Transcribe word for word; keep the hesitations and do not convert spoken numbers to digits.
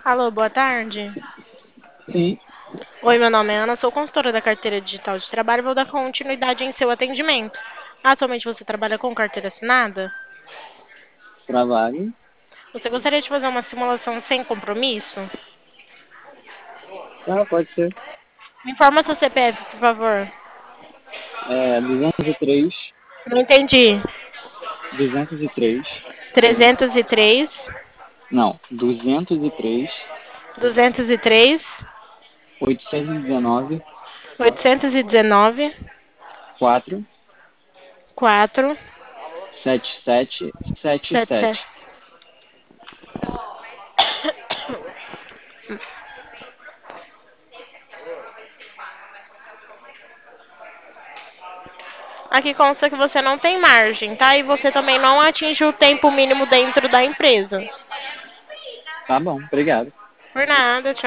Alô, boa tarde. Sim, Oi, meu nome é Ana, sou consultora da carteira digital de trabalho e vou dar continuidade em seu atendimento. Atualmente você trabalha com carteira assinada? trabalho. Você gostaria de fazer uma simulação sem compromisso? Ah, pode ser. Me informa seu C P F, por favor. É duzentos e três, Não entendi. duzentos e três, trezentos e três, não, duzentos e três, duzentos e três, oitocentos e dezenove, oitocentos e dezenove, quatro, quatro, sete sete sete sete sete. sete. Aqui consta que você não tem margem, tá? E você também não atinge o tempo mínimo dentro da empresa. Tá bom, obrigado. Por nada, tchau.